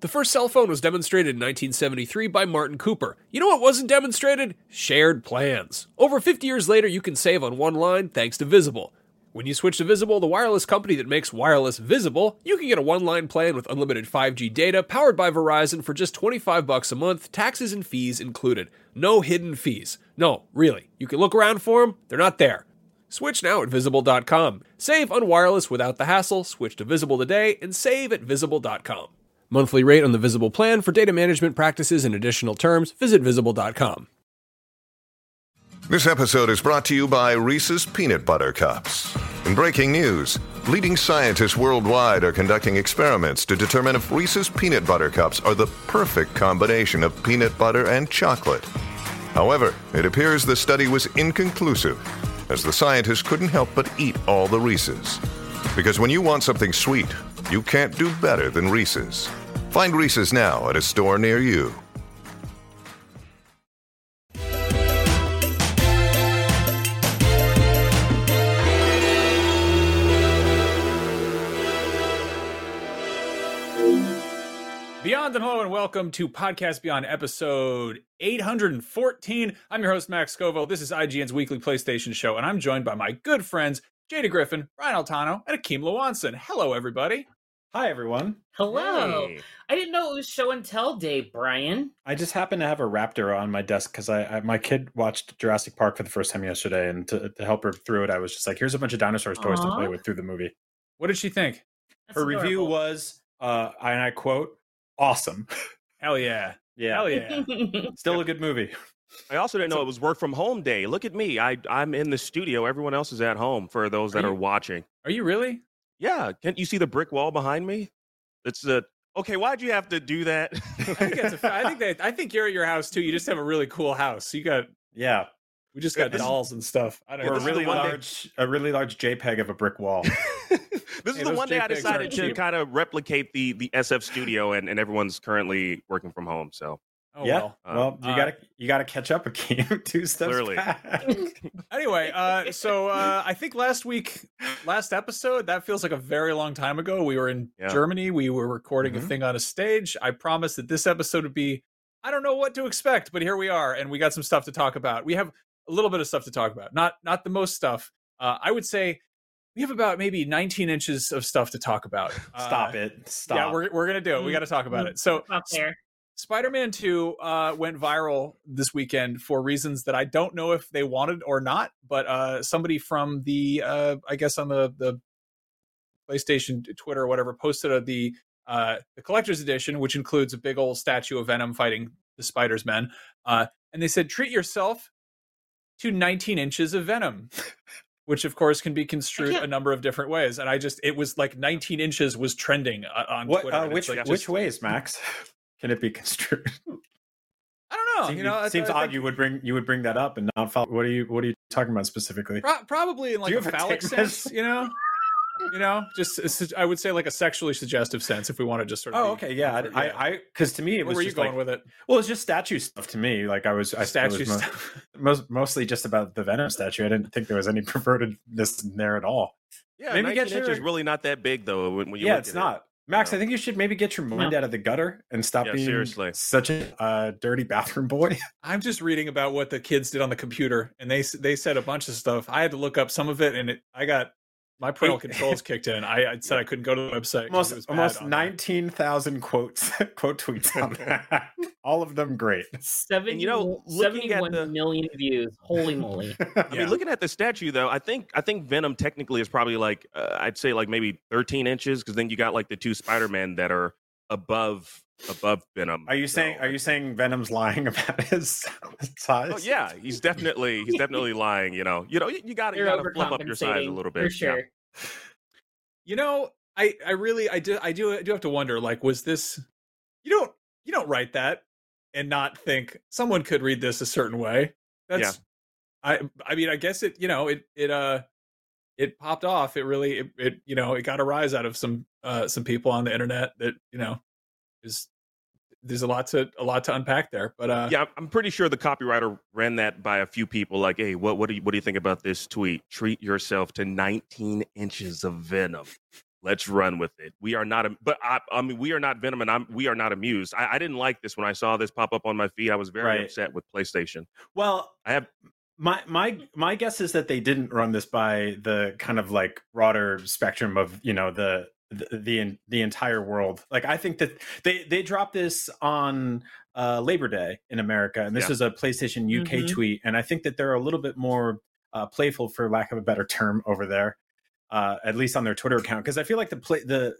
The first cell phone was demonstrated in 1973 by Martin Cooper. You know what wasn't demonstrated? Shared plans. Over 50 years later, you can save on one line thanks to Visible. When you switch to Visible, the wireless company that makes wireless visible, you can get a one-line plan with unlimited 5G data powered by Verizon for just $25 a month, taxes and fees included. No hidden fees. No, really. You can look around for them. They're not there. Switch now at Visible.com. Save on wireless without the hassle. Switch to Visible today and save at Visible.com. Monthly rate on the Visible plan for data management practices and additional terms. Visit Visible.com. This episode is brought to you by Reese's Peanut Butter Cups. In breaking news, leading scientists worldwide are conducting experiments to determine if Reese's Peanut Butter Cups are the perfect combination of peanut butter and chocolate. However, it appears the study was inconclusive, as the scientists couldn't help but eat all the Reese's. Because when you want something sweet, you can't do better than Reese's. Find Reese's now at a store near you. Beyond and hello and welcome to Podcast Beyond episode 814. I'm your host, Max Scoville. This is IGN's weekly PlayStation show, and I'm joined by my good friends, Jada Griffin, Ryan Altano, and Akeem Lewanson. Hello, everybody. Hi, everyone. Hello. Hey. I didn't know it was show and tell day, Brian. I just happen to have a raptor on my desk because my kid watched Jurassic Park for the first time yesterday, and to help her through it, I was just like, here's a bunch of dinosaurs toys to play with through the movie. What did she think? That's Her adorable. review was, and I quote, awesome. Hell yeah. Yeah. Hell yeah. Still a good movie. I also didn't know it was work from home day. Look at me. I'm in the studio. Everyone else is at home for those that are watching. Are you really? Yeah. Can't you see the brick wall behind me? It's okay, why'd you have to do that? I think you're at your house too. You just have a really cool house. We just got dolls and stuff. I don't Or know. a really large JPEG of a brick wall. This is Hey, the those one day I JPEGs decided aren't to cheap. kind of replicate the SF studio, and everyone's currently working from home. So Oh, yeah. well. You gotta catch up a game 2 steps Clearly. back. Anyway, so I think last episode, that feels like a very long time ago. We were in Germany. We were recording a thing on a stage. I promised that this episode would be, I don't know what to expect, but here we are, and we got some stuff to talk about. We have a little bit of stuff to talk about. Not the most stuff. I would say we have about maybe 19 inches of stuff to talk about. Stop. Yeah, we're going to do it. We got to talk about it. So Up there. Spider-Man 2 went viral this weekend for reasons that I don't know if they wanted or not, but somebody from the, I guess on the PlayStation Twitter or whatever, posted the collector's edition, which includes a big old statue of Venom fighting the Spiders-Men. And they said, treat yourself to 19 inches of Venom, which of course can be construed a number of different ways. And it was like 19 inches was trending on Twitter. Which ways, Max? Can it be construed? I don't know. Seems odd you would bring that up and not follow. What are you talking about specifically? Probably in like a phallic sense, just I would say like a sexually suggestive sense if we want to just sort of. Oh, okay, yeah. I because to me it was. Where were you just going with it? Well, it's just statue stuff to me. Like statue stuff. Mostly just about the Venom statue. I didn't think there was any pervertedness in there at all. yeah, maybe 19 inches really not that big though. When you Yeah, look it's at not. Max, I think you should maybe get your mind out of the gutter and stop being seriously. such a dirty bathroom boy. I'm just reading about what the kids did on the computer, and they said a bunch of stuff. I had to look up some of it, and I got my parental controls kicked in. I said I couldn't go to the website. Almost 19,000 quote tweets on that. All of them great. 71 million views. Holy moly! I mean, looking at the statue though, I think Venom technically is probably like I'd say like maybe 13 inches because then you got like the two Spider-Men that are above Venom. Are you saying Venom's lying about his size? Oh yeah, he's definitely lying. You gotta flip up your size a little bit for sure. Yeah. I do have to wonder, like, was this? You don't write that and not think someone could read this a certain way. That's, I mean, I guess it popped off. It really it got a rise out of some people on the internet that there's a lot to unpack there. But yeah, I'm pretty sure the copywriter ran that by a few people. Like, hey, what do you think about this tweet? Treat yourself to 19 inches of Venom. let's run with it. We are not, we are not Venom, and we are not amused. I didn't like this when I saw this pop up on my feed. I was very upset with PlayStation. Well, I have my guess is that they didn't run this by the kind of like broader spectrum of, you know, the entire world. Like, I think that they dropped this on Labor Day in America, and this is a PlayStation UK tweet, and I think that they're a little bit more playful, for lack of a better term, over there. At least on their Twitter account, because I feel like the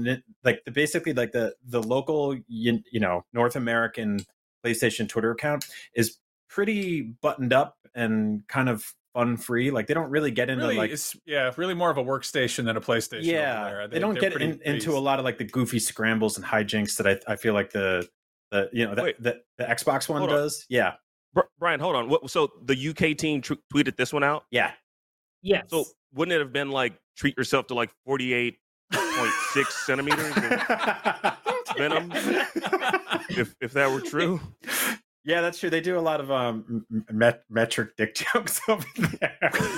local, you know, North American PlayStation Twitter account is pretty buttoned up and kind of fun free. Like, they don't really get into it's really more of a workstation than a PlayStation. Yeah, over there. They don't get into a lot of like the goofy scrambles and hijinks that I feel like the Xbox one does. Yeah, Brian, hold on. So the UK team tweeted this one out? Yeah. Yes. So wouldn't it have been like treat yourself to like 48.6 centimeters of Venom, if that were true? Yeah, that's true. They do a lot of metric dick jokes over there.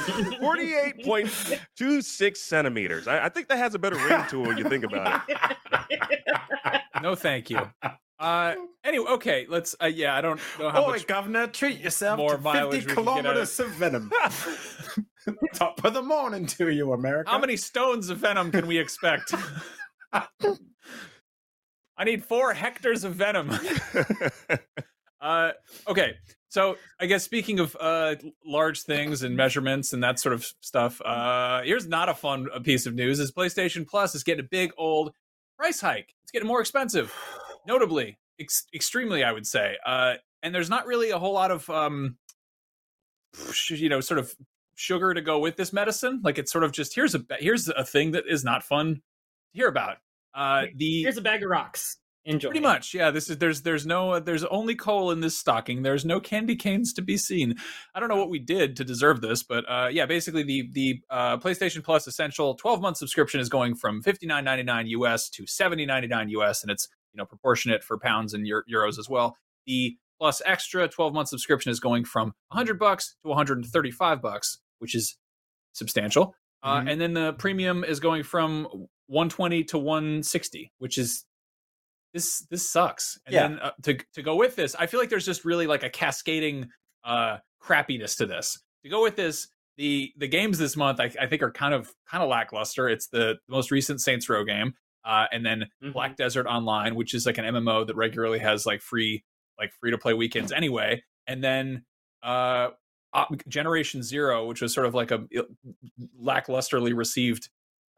48.26 centimeters. I think that has a better ring to it when you think about it. No, thank you. Anyway, okay, let's. I don't know how much. Governor, treat yourself more to 50 kilometers of Venom. Top of the morning to you, America. How many stones of Venom can we expect? I need 4 hectares of Venom. Okay, so I guess speaking of large things and measurements and that sort of stuff, here's not a fun piece of news: is PlayStation Plus is getting a big old price hike. It's getting more expensive, notably, extremely, I would say. And there's not really a whole lot of, sort of sugar to go with this medicine. Like, it's sort of just here's a thing that is not fun to hear about. Here's a bag of rocks. Enjoy. Pretty much, yeah. There's only coal in this stocking. There's no candy canes to be seen. I don't know what we did to deserve this, but basically the PlayStation Plus Essential 12-month subscription is going from $59.99 US to $70.99 US, and it's proportionate for pounds and euros as well. The Plus Extra 12-month subscription is going from $100 to $135, which is substantial. And then the premium is going from $120 to $160, which is this sucks. And then to go with this, I feel like there's just really like a cascading crappiness to this. To go with this, the games this month I think are kind of lackluster. It's the most recent Saints Row game, and then Black Desert Online, which is like an MMO that regularly has like free to play weekends anyway, and then Generation Zero, which was sort of like a lacklusterly received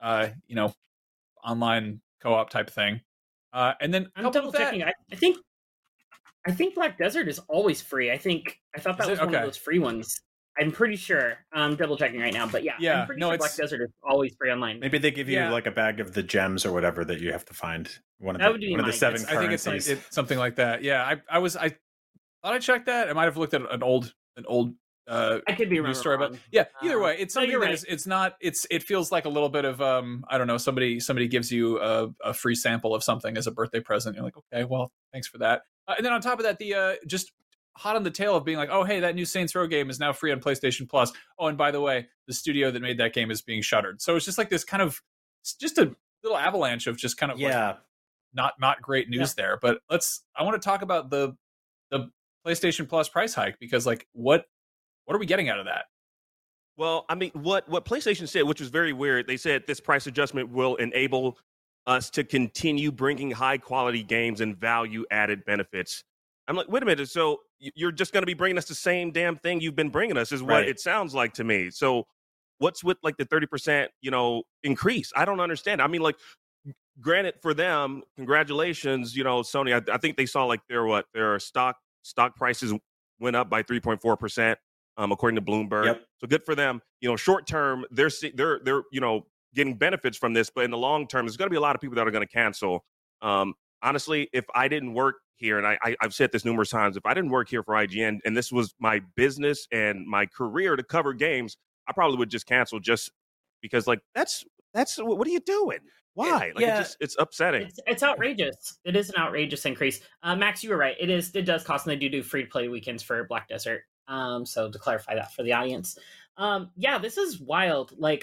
online co-op type thing. And then I'm double checking. I think Black Desert is always free. I thought that was one of those free ones. I'm pretty sure. I'm double checking right now, but I'm pretty sure Black Desert is always free online. Maybe they give you like a bag of the gems or whatever that you have to find. One of the 7 currencies. I think it's something like that. Yeah, I thought I checked that. I might have looked at an old I could be news story about. Either way, it's something that it's not. It feels like a little bit of I don't know. Somebody gives you a free sample of something as a birthday present. You're like, okay, well, thanks for that. And then on top of that, the just hot on the tail of being like, oh, hey, that new Saints Row game is now free on PlayStation Plus. Oh, and by the way, the studio that made that game is being shuttered. So it's just like this kind of just a little avalanche of just kind of like not great news there. But I want to talk about the PlayStation Plus price hike, because like what are we getting out of that? Well, I mean, what PlayStation said, which was very weird, they said this price adjustment will enable us to continue bringing high-quality games and value-added benefits. I'm like, wait a minute, so you're just going to be bringing us the same damn thing you've been bringing us is what it sounds like to me. So what's with like the 30%, increase? I don't understand. I mean, like, granted for them, congratulations, Sony. I think they saw like their stock prices went up by 3.4%. According to Bloomberg. Yep. So good for them. Short term, they're getting benefits from this, but in the long term, there's going to be a lot of people that are going to cancel. Honestly, if I didn't work here, and I've said this numerous times, if I didn't work here for IGN and this was my business and my career to cover games, I probably would just cancel just because, like, that's what are you doing? Why? It's upsetting. It's outrageous. It is an outrageous increase. Max, you were right. It does cost, and they do free to play weekends for Black Desert. So to clarify that for the audience, this is wild. Like,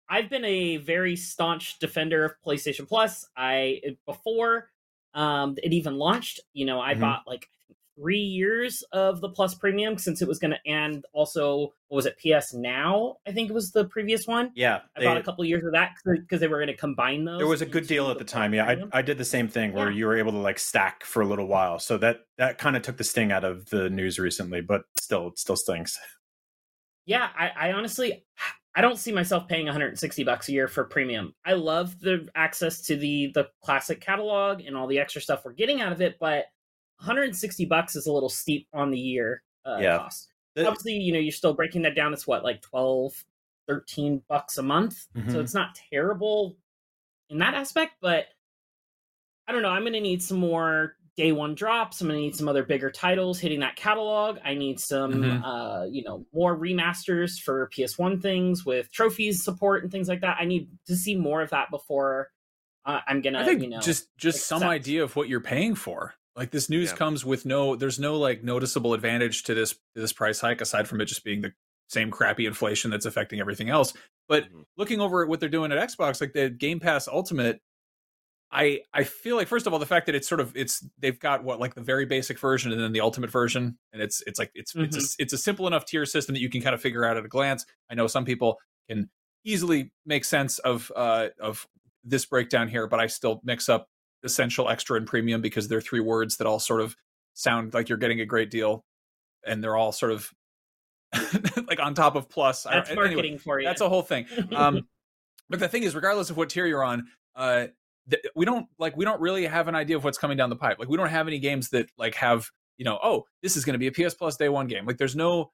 I've been a very staunch defender of PlayStation Plus. Before it even launched, I bought like 3 years of the Plus Premium since it was going to, and also, what was it, PS Now? I think it was the previous one. Yeah. I bought a couple of years of that because they were going to combine those. There was a good deal at the time. Yeah, I did the same thing where you were able to like stack for a little while. So that kind of took the sting out of the news recently, but still, it still stinks. Yeah, I honestly, I don't see myself paying $160 a year for premium. I love the access to the classic catalog and all the extra stuff we're getting out of it, but $160 is a little steep on the year cost. Obviously, you're still breaking that down. It's what, like $12-13 a month. So it's not terrible in that aspect, but I don't know. I'm going to need some more day one drops. I'm going to need some other bigger titles hitting that catalog. I need some, more remasters for PS1 things with trophies support and things like that. I need to see more of that before I'm going to, I think just some idea of what you're paying for. Like, this news comes with there's no like noticeable advantage to this price hike aside from it just being the same crappy inflation that's affecting everything else. But looking over at what they're doing at Xbox, like the Game Pass Ultimate, I feel like, first of all, the fact that they've got what, like the very basic version and then the Ultimate version, and it's a simple enough tier system that you can kind of figure out at a glance. I know some people can easily make sense of this breakdown here, but I still mix up essential, extra, and premium because they're 3 words that all sort of sound like you're getting a great deal, and they're all sort of like on top of plus. That's marketing for you. That's a whole thing. But the thing is, regardless of what tier you're on, we don't really have an idea of what's coming down the pipe. Like, we don't have any games that like have, this is going to be a PS Plus day one game. Like, there's no,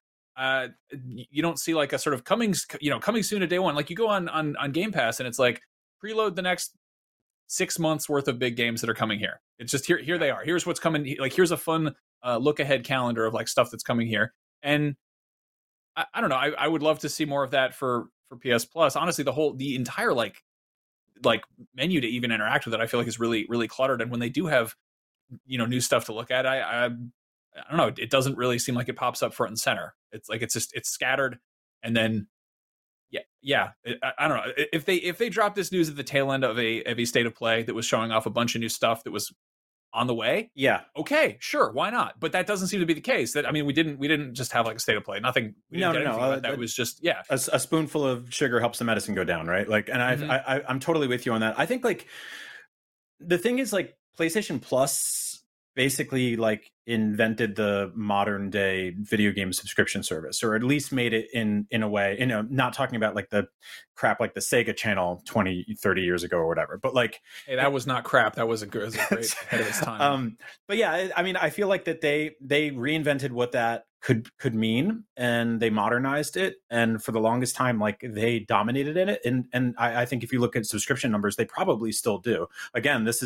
you don't see like a sort of coming soon to day one. Like, you go on Game Pass and it's like, preload the next 6 months worth of big games that are coming here. It's just here they are. Here's what's coming. Like, here's a fun look ahead calendar of like stuff that's coming here. And I don't know. I would love to see more of that for PS Plus. Honestly, the entire like menu to even interact with it, I feel like is really, really cluttered. And when they do have, new stuff to look at, I don't know. It doesn't really seem like it pops up front and center. It's like it's scattered, and then I don't know if they dropped this news at the tail end of a state of play that was showing off a bunch of new stuff that was on the way. Yeah. Okay, sure, why not? But that doesn't seem to be the case. That, I mean, we didn't just have like a state of play. Nothing. No. That was just a spoonful of sugar helps the medicine go down, right? Like, and I'm totally with you on that. I think like the thing is like PlayStation Plus basically like invented the modern day video game subscription service, or at least made it in a way, not talking about like the crap like the Sega channel 20-30 years ago or whatever, but like, hey, that was not crap. That was a great ahead of its time. But yeah, I mean, I feel like that they reinvented what that could mean, and they modernized it, and for the longest time, like, they dominated in it, and I think if you look at subscription numbers, they probably still do. Again, this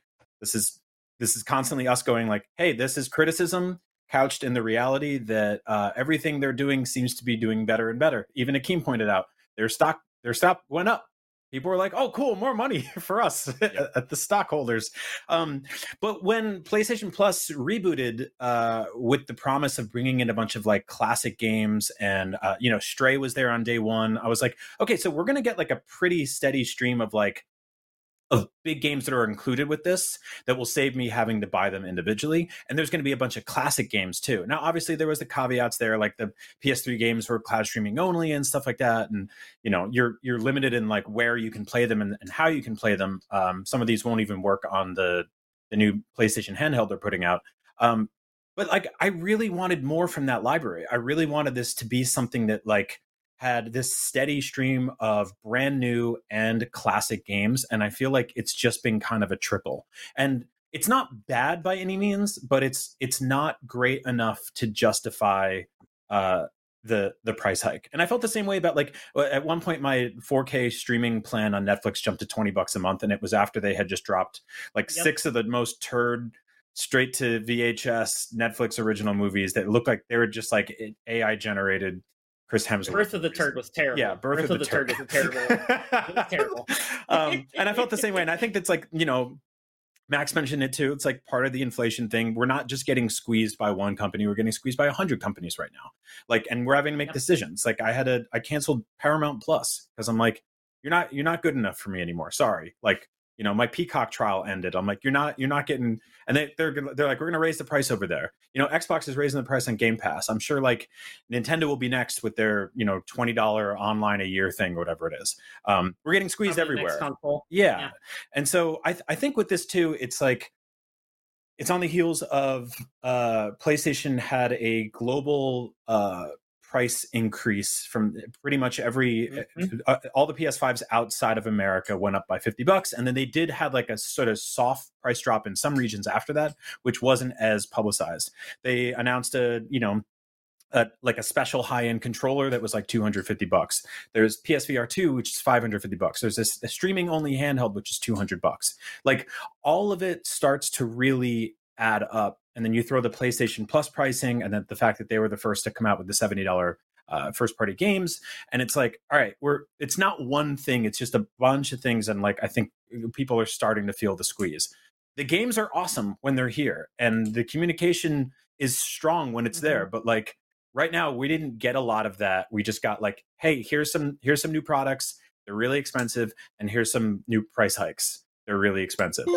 is constantly us going like, hey, this is criticism couched in the reality that everything they're doing seems to be doing better and better. Even Akeem pointed out their stock went up. People were like, oh, cool, more money for us at the stockholders. But when PlayStation Plus rebooted with the promise of bringing in a bunch of like classic games, and Stray was there on day one, I was like, okay, so we're going to get like a pretty steady stream of big games that are included with this that will save me having to buy them individually. And there's going to be a bunch of classic games too. Now, obviously there was the caveats there, like the PS3 games were cloud streaming only and stuff like that. And, you're limited in like where you can play them and how you can play them. Some of these won't even work on the new PlayStation handheld they're putting out. But like, I really wanted more from that library. I really wanted this to be something that like had this steady stream of brand new and classic games. And I feel like it's just been kind of a trickle. And it's not bad by any means, but it's not great enough to justify the price hike. And I felt the same way about like, at one point my 4K streaming plan on Netflix jumped to $20 a month. And it was after they had just dropped like 6 of the most turd straight to VHS Netflix original movies that looked like they were just like AI generated. Chris Hemsworth. Birth of the Turd was terrible. Yeah, Birth of the Turd was terrible. It was terrible. And I felt the same way. And I think that's like, Max mentioned it too. It's like part of the inflation thing. We're not just getting squeezed by one company. We're getting squeezed by 100 companies right now. Like, and we're having to make decisions. Like I canceled Paramount Plus because I'm like, you're not good enough for me anymore. Sorry. Like, you know, my Peacock trial ended. I'm like, you're not getting, and they're like, we're going to raise the price over there. You know, Xbox is raising the price on Game Pass. I'm sure like Nintendo will be next with their, you know, $20 online a year thing or whatever it is. We're getting squeezed everywhere. Yeah. And so I think with this too, it's like, it's on the heels of PlayStation had a global price increase from pretty much every all the PS5s outside of America went up by $50, and then they did have like a sort of soft price drop in some regions after that, which wasn't as publicized. They announced like a special high-end controller that was like $250. There's PSVR 2, which is $550. There's this streaming only handheld, which is $200. Like all of it starts to really add up. And then you throw the PlayStation Plus pricing, and then the fact that they were the first to come out with the $70 first party games. And it's like, all right, it's not one thing. It's just a bunch of things. And like, I think people are starting to feel the squeeze. The games are awesome when they're here, and the communication is strong when it's there. But like right now, we didn't get a lot of that. We just got like, hey, here's some new products. They're really expensive. And here's some new price hikes. They're really expensive.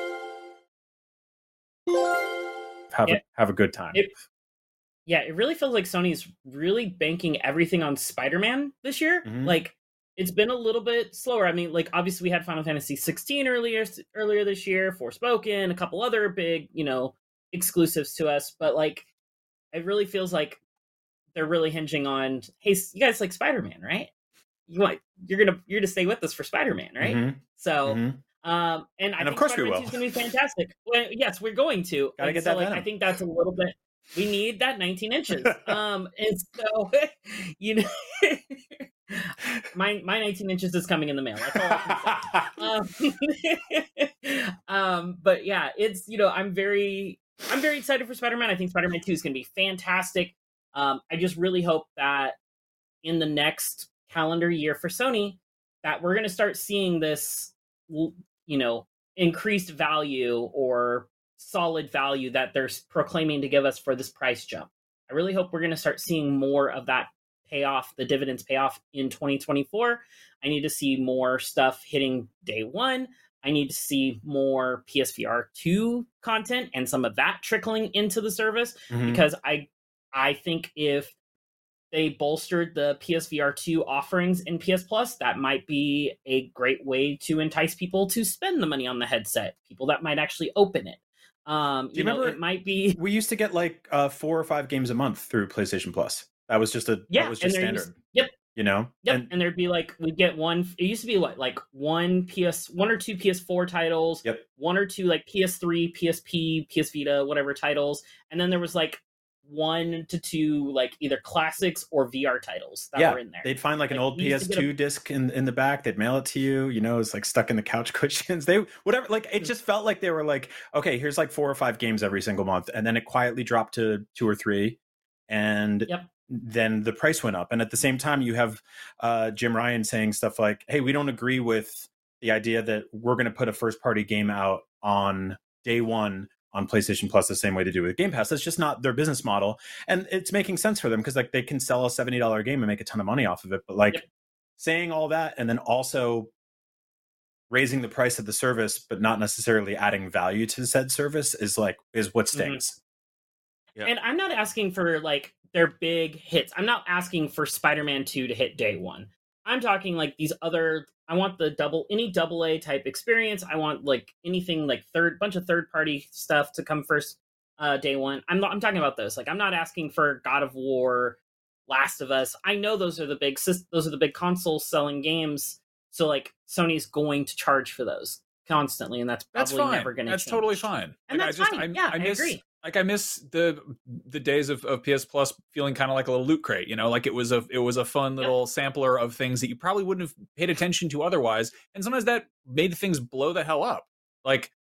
Have a good time. It really feels like Sony's really banking everything on Spider-Man this year. Like, it's been a little bit slower. I mean, like, obviously we had Final Fantasy 16 earlier this year, Forspoken, a couple other big, you know, exclusives to us, but like, it really feels like they're really hinging on, hey, you guys like Spider-Man, right? You're gonna stay with us for Spider-Man, right? So and I think of course Spider-Man 2 is going to be fantastic. Well, yes, we're going to. Gotta get that Venom. I think that's a little bit. We need that 19 inches. And so, you know, my 19 inches is coming in the mail. That's all I can say. But yeah, it's, you know, I'm very excited for Spider-Man. I think Spider-Man 2 is going to be fantastic. I just really hope that in the next calendar year for Sony, that we're going to start seeing this, you know, increased value or solid value that they're proclaiming to give us for this price jump. I really hope we're going to start seeing more of that payoff, the dividends payoff in 2024. I need to see more stuff hitting day one. I need to see more PSVR 2 content and some of that trickling into the service, because I think if they bolstered the PSVR 2 offerings in PS Plus, that might be a great way to entice people to spend the money on the headset, people that might actually open it. Do you remember, it might be... We used to get like 4 or 5 games a month through PlayStation Plus. That was just standard. You know? Yep. And there'd be like, we'd get one, it used to be what, like one or two PS4 titles, one or two like PS3, PSP, PS Vita, whatever titles. And then there was like 1 to 2 like either classics or VR titles that were in there. They'd find like an old PS2 disc in the back. They'd mail it to you. You know, it's like stuck in the couch cushions. It just felt like they were like, okay, here's like 4 or 5 games every single month, and then it quietly dropped to 2 or 3, and then the price went up. And at the same time, you have Jim Ryan saying stuff like, hey, we don't agree with the idea that we're going to put a first party game out on day one on PlayStation Plus the same way to do with Game Pass. That's just not their business model. And it's making sense for them because like they can sell a $70 game and make a ton of money off of it. But like saying all that and then also raising the price of the service, but not necessarily adding value to said service is what stings. And I'm not asking for like their big hits. I'm not asking for Spider-Man 2 to hit day one. I'm talking like these other, I want any AA type experience. I want like anything like bunch of third party stuff to come first day one. I'm talking about those. Like I'm not asking for God of War, Last of Us. I know those are the big console selling games. So like Sony's going to charge for those constantly, and that's probably never going to change. That's totally fine. And like, that's fine. I agree. Like I miss the days of PS Plus feeling kind of like a little loot crate, you know, like it was a fun little sampler of things that you probably wouldn't have paid attention to otherwise, and sometimes that made things blow the hell up. Like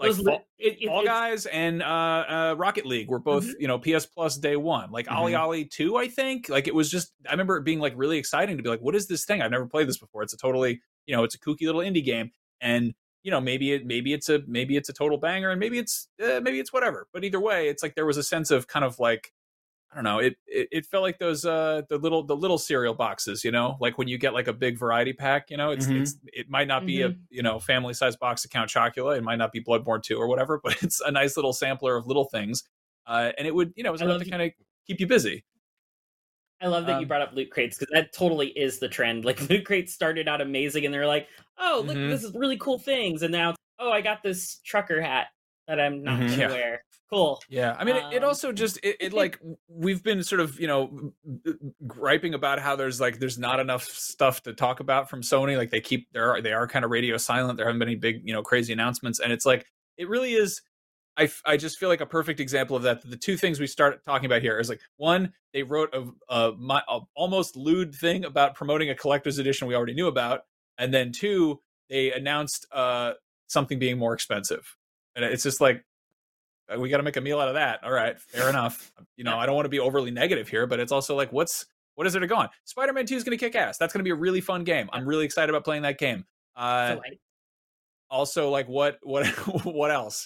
Fall Guys and Rocket League were both you know PS Plus day one. Like Ollie 2, I think. Like it was just, I remember it being like really exciting to be like, what is this thing? I've never played this before. It's a totally, you know, it's a kooky little indie game, and you know, maybe it's a total banger, and maybe it's whatever. But either way, it's like there was a sense of kind of like I don't know. It felt like those the little cereal boxes, like when you get like a big variety pack, it might not be a family size box of Count Chocula, it might not be Bloodborne 2 or whatever, but it's a nice little sampler of little things, and it would it was enough to kind of keep you busy. I love that you brought up loot crates because that totally is the trend. Like loot crates started out amazing, and they're like, "Oh, look, this is really cool things," and now, "Oh, I got this trucker hat that I'm not going to wear." Cool. Yeah, I mean, it also just it like we've been sort of griping about how there's not enough stuff to talk about from Sony. Like they are kind of radio silent. There haven't been any big crazy announcements, and it's like it really is. I just feel like a perfect example of that. The two things we start talking about here is like, one, they wrote a almost lewd thing about promoting a collector's edition we already knew about, and then two, they announced something being more expensive, and it's just like, we got to make a meal out of that. All right, fair enough. I don't want to be overly negative here, but it's also like, what is there to go on? Spider-Man 2 is going to kick ass. That's going to be a really fun game. I'm really excited about playing that game. Also, like, what else?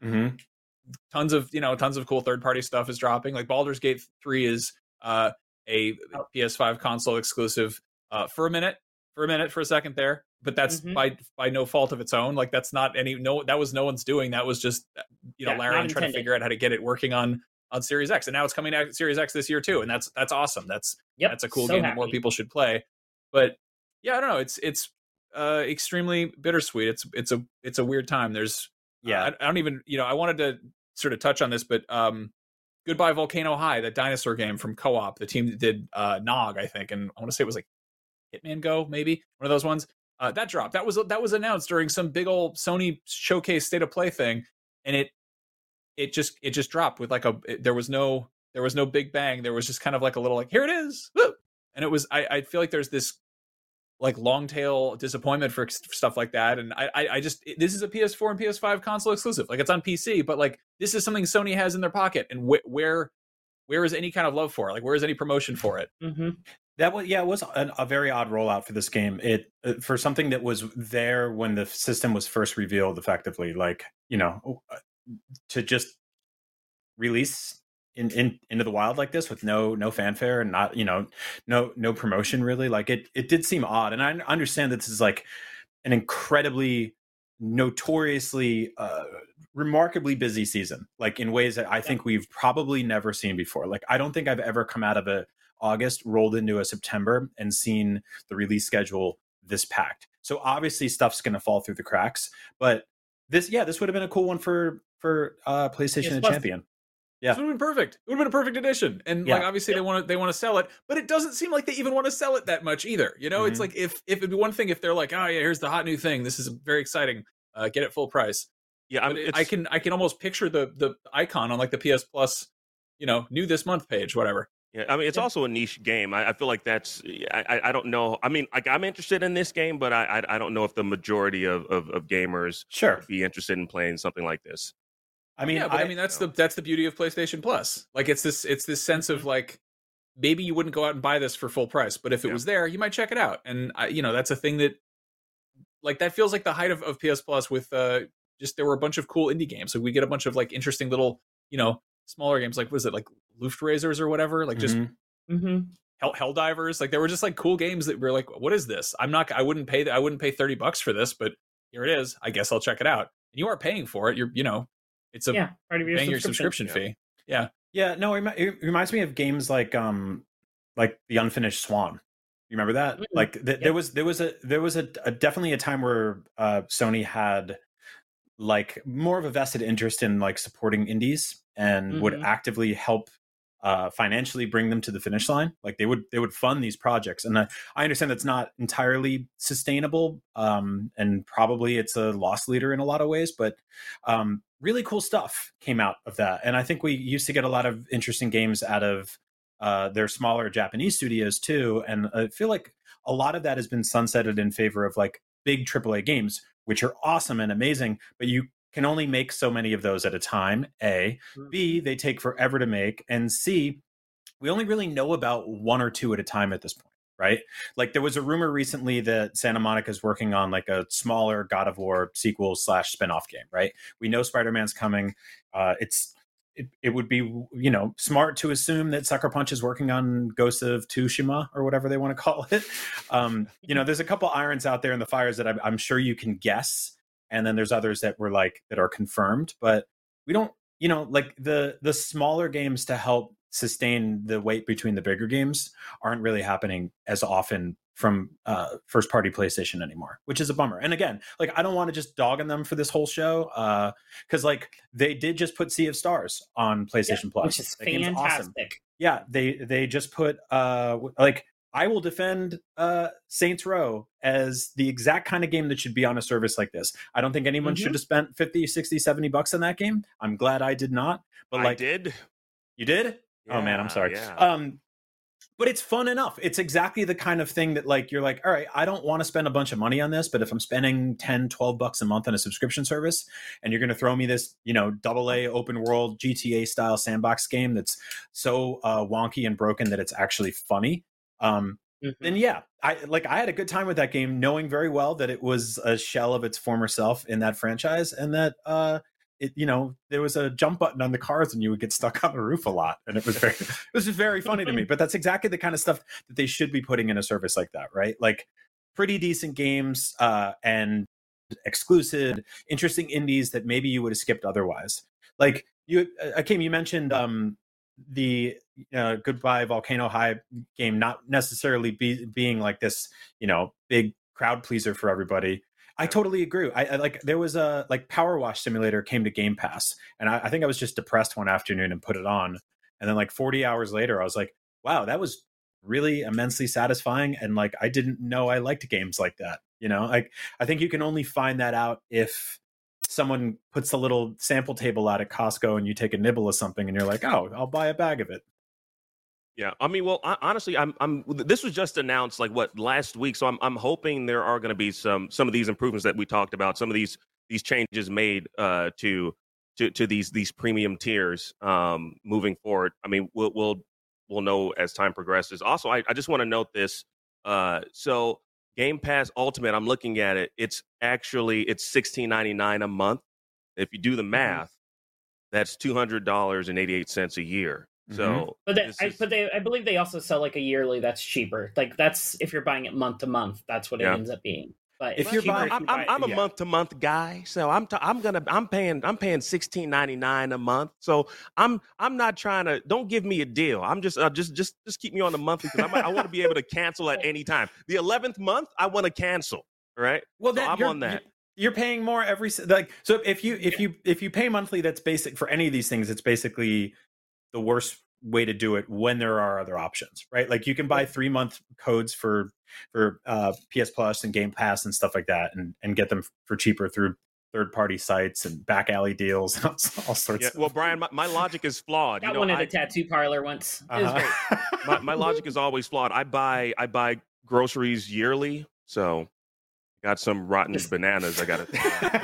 Tons of cool third-party stuff is dropping. Like Baldur's Gate 3 is a PS5 console exclusive for a second there, but that's by no fault of its own. Like that was no one's doing. That was just Larian trying to figure out how to get it working on Series X, and now it's coming out at Series X this year too, and that's awesome. That's a cool game that more people should play. But yeah, I don't know. It's extremely bittersweet. It's a weird time. There's I don't even I wanted to sort of touch on this, but Goodbye Volcano High, that dinosaur game from Co-op, the team that did Nog, I think, and I want to say it was like Hitman Go, maybe one of those ones. That dropped. That was announced during some big old Sony showcase state of play thing, and it just dropped with like there was no big bang. There was just kind of like a little like, here it is, woo! And it was I feel like there's this like long tail disappointment for stuff like that, and I just, this is a PS4 and PS5 console exclusive. Like it's on PC, but like this is something Sony has in their pocket, and where is any kind of love for it? Like where is any promotion for it? It was a very odd rollout for this game. It for something that was there when the system was first revealed, effectively, like to just release into the wild like this with no fanfare and not no promotion really. Like it did seem odd, and I understand that this is like an incredibly notoriously remarkably busy season, like in ways that I think we've probably never seen before. Like I don't think I've ever come out of a August rolled into a September and seen the release schedule this packed. So obviously stuff's going to fall through the cracks, but this would have been a cool one for PlayStation and Champion. Yeah, it would have been perfect. It would have been a perfect addition, and like obviously they want to sell it, but it doesn't seem like they even want to sell it that much either. It's like if it'd be one thing if they're like, oh yeah, here's the hot new thing. This is very exciting. Get it full price. Yeah, I can almost picture the icon on like the PS Plus, new this month page, whatever. Yeah, I mean, it's also a niche game. I feel like that's, I don't know. I mean, like I'm interested in this game, but I don't know if the majority of gamers would be interested in playing something like this. I mean, that's the beauty of PlayStation Plus. Like it's this sense of like, maybe you wouldn't go out and buy this for full price, but if it was there, you might check it out. And that's a thing that, like, that feels like the height of PS Plus with just there were a bunch of cool indie games. So we get a bunch of like interesting little, smaller games. Like, was it like Luftraisers or whatever? Like just Helldivers. Like there were just like cool games that were like, what is this? I wouldn't pay $30 for this, but here it is. I guess I'll check it out. And you are paying for it. You're, it's a part of your subscription fee. Yeah. Yeah. No, it reminds me of games like The Unfinished Swan. You remember that? Like there was a definitely a time where Sony had like more of a vested interest in like supporting indies and would actively help financially bring them to the finish line. Like they would fund these projects, and I understand that's not entirely sustainable, and probably it's a loss leader in a lot of ways, but really cool stuff came out of that. And I think we used to get a lot of interesting games out of their smaller Japanese studios too, and I feel like a lot of that has been sunsetted in favor of like big AAA games, which are awesome and amazing, but you can only make so many of those at a time. A, B, they take forever to make, and C, we only really know about one or two at a time at this point, right? Like there was a rumor recently that Santa Monica is working on like a smaller God of War sequel / spinoff game, right? We know Spider-Man's coming. It's it would be, you know, smart to assume that Sucker Punch is working on Ghost of Tsushima or whatever they want to call it. You know, there's a couple irons out there in the fires that I'm sure you can guess, and then there's others that were like that are confirmed, but we don't, you know, like the smaller games to help sustain the weight between the bigger games aren't really happening as often from first party PlayStation anymore, which is a bummer. And again, like I don't want to just dog on them for this whole show, because like they did just put Sea of Stars on PlayStation Plus, which is that game's fantastic. awesome. Yeah, they just put like I will defend Saints Row as the exact kind of game that should be on a service like this. I don't think anyone should have spent 50, 60, 70 bucks on that game. I'm glad I did not. But like, I did. You did? Yeah, oh man, I'm sorry. Yeah. But it's fun enough. It's exactly the kind of thing that like, you're like, all right, I don't want to spend a bunch of money on this, but if I'm spending 10, 12 bucks a month on a subscription service and you're going to throw me this, you know, AA open world GTA style sandbox game that's so wonky and broken that it's actually funny, then yeah, I had a good time with that game, knowing very well that it was a shell of its former self in that franchise, and that you know, there was a jump button on the cars and you would get stuck on the roof a lot, and it was just very funny to me. But that's exactly the kind of stuff that they should be putting in a service like that, right? Like pretty decent games and exclusive, interesting indies that maybe you would have skipped otherwise. Like you, Akeem, you mentioned the Goodbye Volcano High game not necessarily being like this, you know, big crowd pleaser for everybody. I totally agree. I like there was a like Power Wash Simulator came to Game Pass, and I think I was just depressed one afternoon and put it on, and then like 40 hours later I was like, wow, that was really immensely satisfying, and like I didn't know I liked games like that, you know. Like I think you can only find that out if someone puts a little sample table out at Costco and you take a nibble of something and you're like, oh, I'll buy a bag of it. Yeah, I mean, well, honestly, I'm. This was just announced like what last week, so I'm hoping there are going to be some of these improvements that we talked about, some of these changes made to these premium tiers moving forward. I mean, we'll know as time progresses. Also, I just want to note this. So Game Pass Ultimate, I'm looking at it. It's $16.99 a month. If you do the math, that's $200.88 a year. So, but I believe they also sell like a yearly that's cheaper. Like that's if you're buying it month to month, that's what it ends up being. But if you're buying, I'm a month to month guy, so I'm paying $16.99 a month. So I'm not trying to. Don't give me a deal. I'm just keep me on the monthly because I want to be able to cancel at any time. The 11th month, I want to cancel. Right? Well, so I'm on that. You're paying more every like. So if you pay monthly, that's basic for any of these things. It's basically the worst way to do it when there are other options, right? Like you can buy 3-month codes for PS Plus and Game Pass and stuff like that, and get them for cheaper through third-party sites and back alley deals and all sorts. Yeah, well, Brian, my logic is flawed. Got one at a tattoo parlor once. It was great. my logic is always flawed. I buy groceries yearly, so got some rotten bananas. I got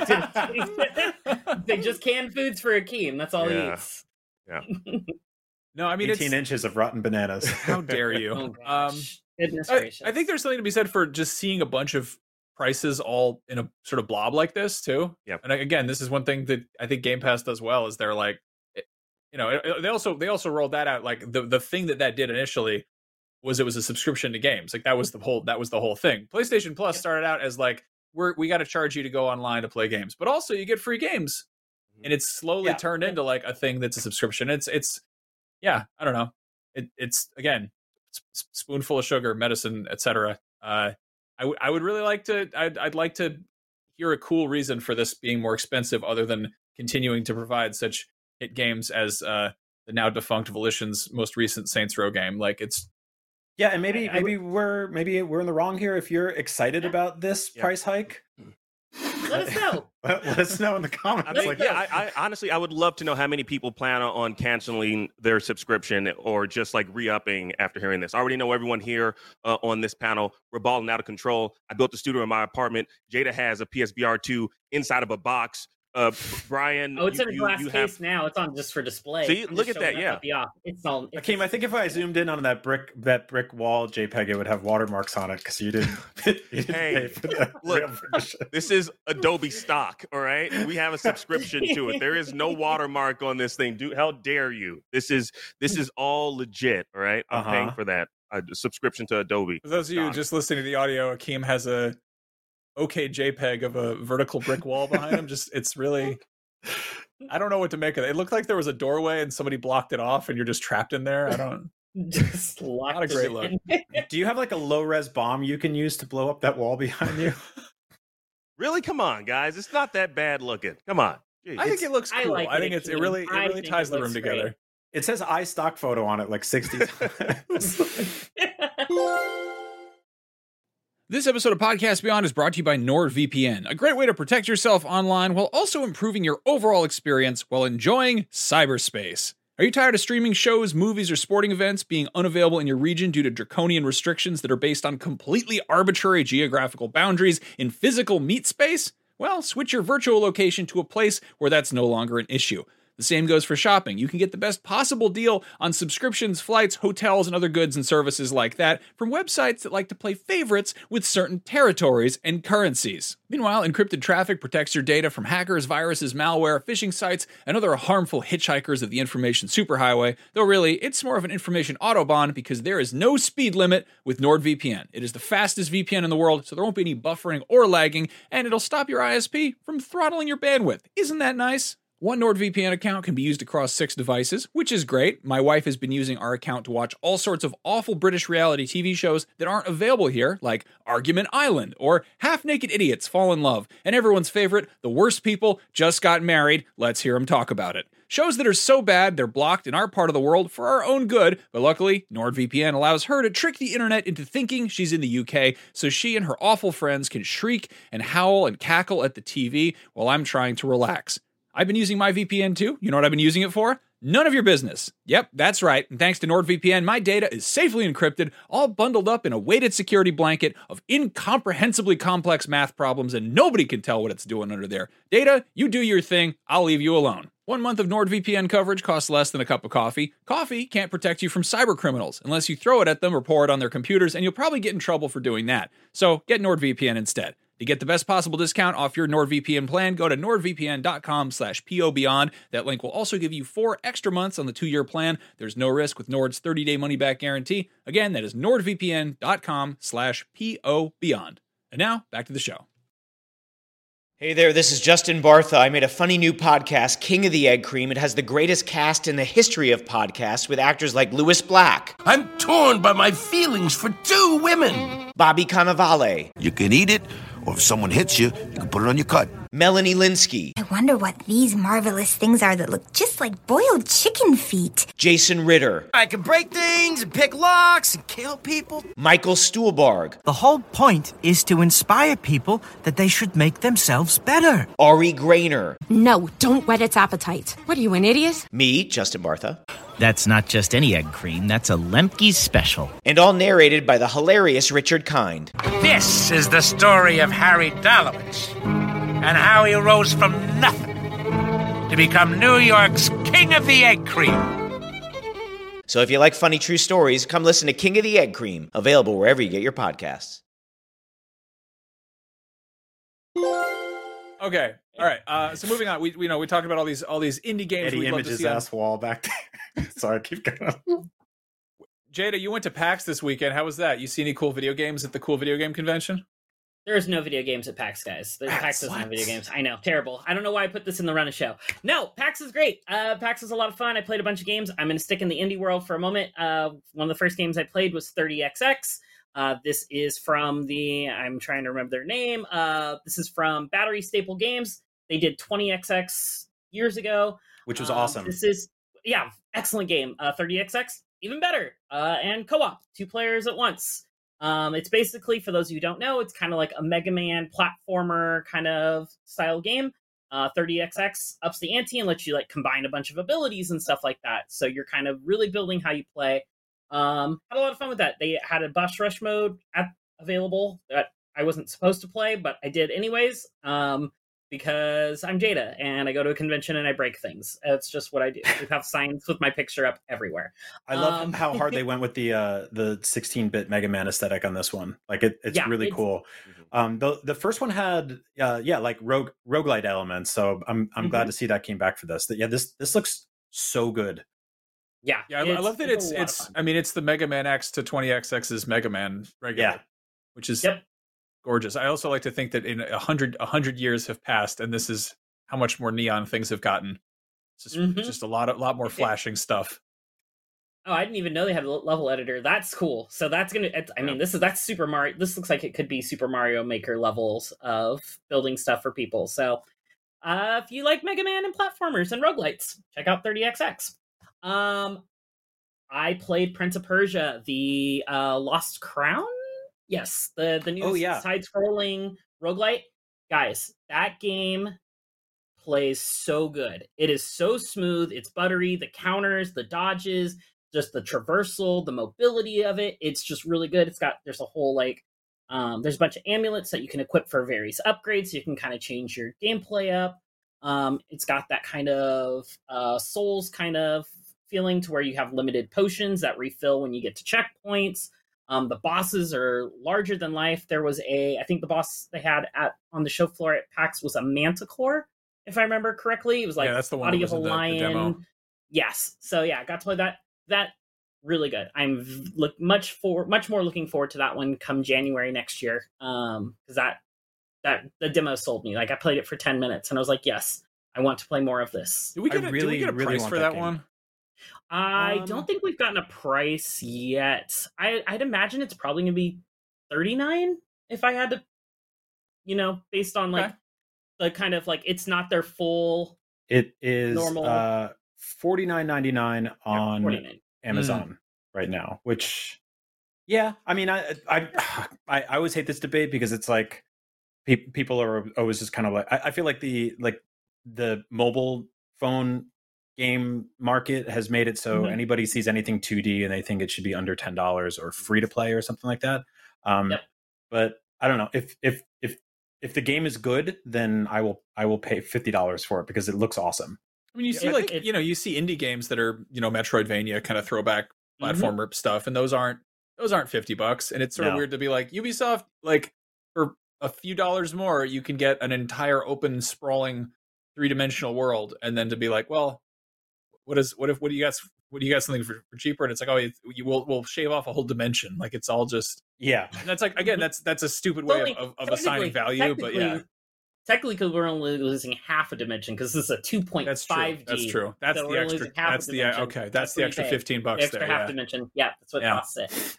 They just canned foods for Akeem. That's all he eats. Yeah. No, I mean 18 inches of rotten bananas. How dare you? Goodness gracious. I think there's something to be said for just seeing a bunch of prices all in a sort of blob like this too. Yeah. And again, this is one thing that I think Game Pass does well is they're like, you know, they also rolled that out. Like the thing that did initially was it was a subscription to games. Like that was the whole thing. PlayStation Plus started out as like we got to charge you to go online to play games, but also you get free games. And it's slowly turned into like a thing that's a subscription. It's yeah, I don't know. It's again, spoonful of sugar, medicine, etc. I would really like to. I'd like to hear a cool reason for this being more expensive, other than continuing to provide such hit games as the now defunct Volition's most recent Saints Row game. Like it's and maybe we're in the wrong here. If you're excited about this price hike, let us know. Let us know in the comments. I mean, I honestly, I would love to know how many people plan on canceling their subscription or just like re-upping after hearing this. I already know everyone here on this panel. We're balling out of control. I built a studio in my apartment. Jada has a PSVR 2 inside of a box. Brian. Oh, it's in a glass you case have, now. It's on just for display. See, I'm look just at that, showing yeah. puppy off. It's all. It's Akeem, I think if I zoomed in on that brick wall JPEG, it would have watermarks on it because you didn't, pay for the look, real version. This is Adobe stock, all right? We have a subscription to it. There is no watermark on this thing. How dare you? This is all legit, all right? I'm paying for that subscription to Adobe. For those of you just listening to the audio, Akeem has a okay JPEG of a vertical brick wall behind him. It's really, I don't know what to make of it. It looked like there was a doorway and somebody blocked it off and you're just trapped in there. I don't. just Not a great look. Do you have like a low res bomb you can use to blow up that wall behind you? Really? Come on, guys. It's not that bad looking. Come on. Jeez. I think it looks I cool. like I think it, it really think ties it the room looks together. great. It says iStock photo on it like 60 times. This episode of Podcast Beyond is brought to you by NordVPN, a great way to protect yourself online while also improving your overall experience while enjoying cyberspace. Are you tired of streaming shows, movies, or sporting events being unavailable in your region due to draconian restrictions that are based on completely arbitrary geographical boundaries in physical meat space? Well, switch your virtual location to a place where that's no longer an issue. The same goes for shopping. You can get the best possible deal on subscriptions, flights, hotels, and other goods and services like that from websites that like to play favorites with certain territories and currencies. Meanwhile, encrypted traffic protects your data from hackers, viruses, malware, phishing sites, and other harmful hitchhikers of the information superhighway, though really, it's more of an information autobahn because there is no speed limit with NordVPN. It is the fastest VPN in the world, so there won't be any buffering or lagging, and it'll stop your ISP from throttling your bandwidth. Isn't that nice? One NordVPN account can be used across 6 devices, which is great. My wife has been using our account to watch all sorts of awful British reality TV shows that aren't available here, like Argument Island or Half-Naked Idiots Fall in Love, and everyone's favorite, The Worst People Just Got Married. Let's hear them talk about it. Shows that are so bad they're blocked in our part of the world for our own good, but luckily, NordVPN allows her to trick the internet into thinking she's in the UK, so she and her awful friends can shriek and howl and cackle at the TV while I'm trying to relax. I've been using my VPN too. You know what I've been using it for? None of your business. Yep, that's right. And thanks to NordVPN, my data is safely encrypted, all bundled up in a weighted security blanket of incomprehensibly complex math problems, and nobody can tell what it's doing under there. Data, you do your thing. I'll leave you alone. 1 month of NordVPN coverage costs less than a cup of coffee. Coffee can't protect you from cyber criminals unless you throw it at them or pour it on their computers, and you'll probably get in trouble for doing that. So get NordVPN instead. To get the best possible discount off your NordVPN plan, go to nordvpn.com/POBeyond. That link will also give you 4 extra months on the 2-year plan. There's no risk with Nord's 30-day money-back guarantee. Again, that is nordvpn.com/POBeyond. And now, back to the show. Hey there, this is Justin Bartha. I made a funny new podcast, King of the Egg Cream. It has the greatest cast in the history of podcasts with actors like Louis Black, I'm torn by my feelings for 2 women. Bobby Cannavale, You can eat it, or if someone hits you, you can put it on your cut. Melanie Linsky, I wonder what these marvelous things are that look just like boiled chicken feet. Jason Ritter, I can break things and pick locks and kill people. Michael Stuhlbarg, The whole point is to inspire people that they should make themselves better. Ari Grainer, No, don't whet its appetite. What are you, an idiot? me, Justin Bartha, That's not just any egg cream, that's a Lemke's special. and all narrated by the hilarious Richard Kind. This is the story of Harry Dalowitz and how he rose from nothing to become New York's King of the Egg Cream. So if you like funny true stories, come listen to King of the Egg Cream, available wherever you get your podcasts. Okay, all right. So moving on, we talked about all these indie games Eddie we'd love to Image's see on. ass wall back there. Sorry, keep going. Jada, you went to PAX this weekend. How was that? You see any cool video games at the Cool Video Game Convention? There's no video games at PAX, guys. PAX doesn't have video games. I know, terrible. I don't know why I put this in the run of show. No, PAX is great. PAX is a lot of fun. I played a bunch of games. I'm going to stick in the indie world for a moment. One of the first games I played was 30XX. This is from I'm trying to remember their name. This is from Battery Staple Games. They did 20XX years ago. Which was awesome. This is, excellent game. 30XX, even better. And co-op, 2 players at once. It's basically, for those of you who don't know, it's kind of like a Mega Man platformer kind of style game. 30XX ups the ante and lets you like combine a bunch of abilities and stuff like that. So you're kind of really building how you play. Had a lot of fun with that. They had a boss rush mode available that I wasn't supposed to play, but I did anyways. because I'm Jada and I go to a convention and I break things. It's just what I do. I have signs with my picture up everywhere. I love how hard they went with the 16-bit Mega Man aesthetic on this one. Like it's really cool. The first one had like roguelite elements, so I'm glad to see that came back for this. This looks so good. Yeah, I love that it's I mean, it's the Mega Man X to 20XX's Mega Man regular, which is gorgeous. I also like to think that in 100 years have passed, and this is how much more neon things have gotten. It's just a lot more flashing stuff. Oh, I didn't even know they had a level editor. That's cool. So that's gonna. I mean, that's Super Mario. This looks like it could be Super Mario Maker levels of building stuff for people. So, if you like Mega Man and platformers and roguelites, check out 30XX. I played Prince of Persia: The Lost Crown. Yes, the new side-scrolling roguelite. Guys, that game plays so good. It is so smooth. It's buttery. The counters, the dodges, just the traversal, the mobility of it. It's just really good. There's a whole there's a bunch of amulets that you can equip for various upgrades, so you can kind of change your gameplay up. It's got that kind of Souls kind of feeling to where you have limited potions that refill when you get to checkpoints. The bosses are larger than life. There was I think the boss they had on the show floor at PAX was a Manticore, if I remember correctly. It was like that's the body of a lion. The demo. Yes. So yeah, I got to play that. That really good. I'm much more looking forward to that one come January next year. Because that the demo sold me. Like I played it for 10 minutes and I was like, yes, I want to play more of this. Did we get a price for that one? I don't think we've gotten a price yet. I'd imagine it's probably going to be $39 if I had to, based on the kind of it's not their full. It is normal $49.99 on Amazon right now. Which, I mean, I always hate this debate because it's like people are always just kind of I feel like the mobile phone game market has made it so anybody sees anything 2D and they think it should be under $10 or free to play or something like that. But I don't know if the game is good, then I will pay $50 for it because it looks awesome. I mean, you see you see indie games that are Metroidvania kind of throwback platformer stuff, and those aren't $50, and it's sort of weird to be like Ubisoft, for a few dollars more you can get an entire open sprawling 3-dimensional world, and then to be like, well, what do you got something for cheaper? And it's like, we'll shave off a whole dimension. Like it's all just and that's like, again, that's a stupid way of assigning value, but technically we're only losing half a dimension because this is a 2.5D. That's true. That's the extra. That's the That's the extra $15. The extra half dimension. Yeah, that's what costs it.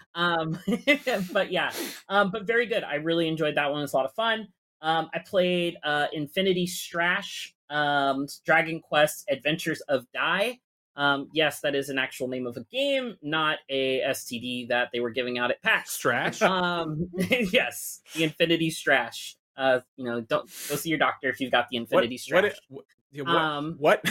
But very good. I really enjoyed that one. It's a lot of fun. I played Infinity Strash, Dragon Quest Adventures of Dai. Yes, that is an actual name of a game, not a STD that they were giving out at PAX. Strash? Yes, the Infinity Strash. Don't go see your doctor if you've got the Infinity Strash. What?